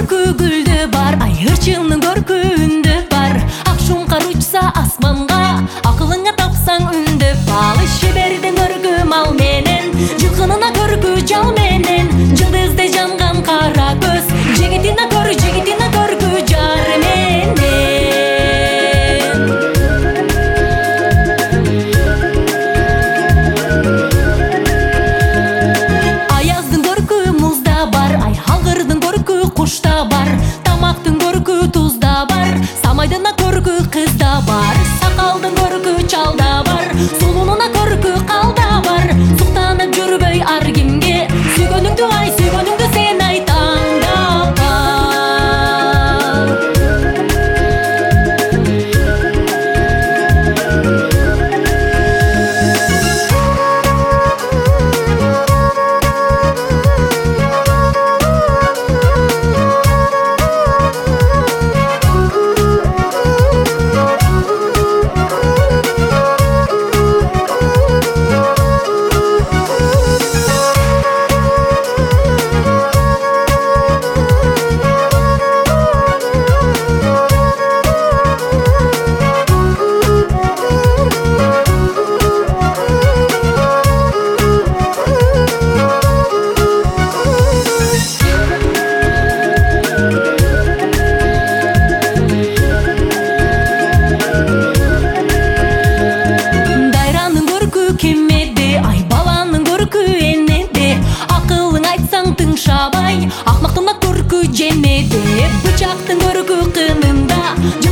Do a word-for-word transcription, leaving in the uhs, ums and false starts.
көркү гүлдү бар, ай ырчымдын көркүндү бар. Ак шуңкар учса асманга, акылыңа тапсаң үндү. Балы шебердин көркү мал менен, жылкынына көркү жал менен. Жылдыздай жанган кара көз, жигитине көр, жигитине көркү жар менен. Аяздын көркү музда бар, ай алгырдын көркү кушта бар. Тамактын көркү тузда бар, самайдына көркү кызда бар. Сакалдын көркү чалда бар, сулунуна көркү калда бар. Суктанып жүрбөй ар кимге, сүйгөнүңдү ай сүйгөнүңдү сен ай таңдап шабай, акмактына көркү жемеде, бычактын көркү кынында.